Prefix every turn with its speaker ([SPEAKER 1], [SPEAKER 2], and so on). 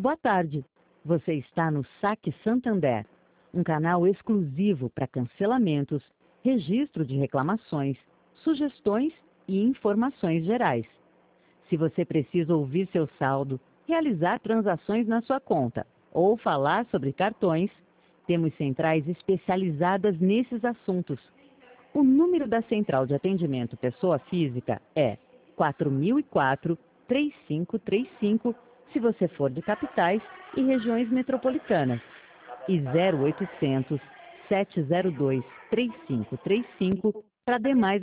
[SPEAKER 1] Boa tarde. Você está no Saque Santander, um canal exclusivo para cancelamentos, registro de reclamações, sugestões e informações gerais. Se você precisa ouvir seu saldo, realizar transações na sua conta ou falar sobre cartões, temos centrais especializadas nesses assuntos. O número da Central de Atendimento Pessoa Física é 4004-3535, se você for de capitais e regiões metropolitanas, e 0800-702-3535 para demais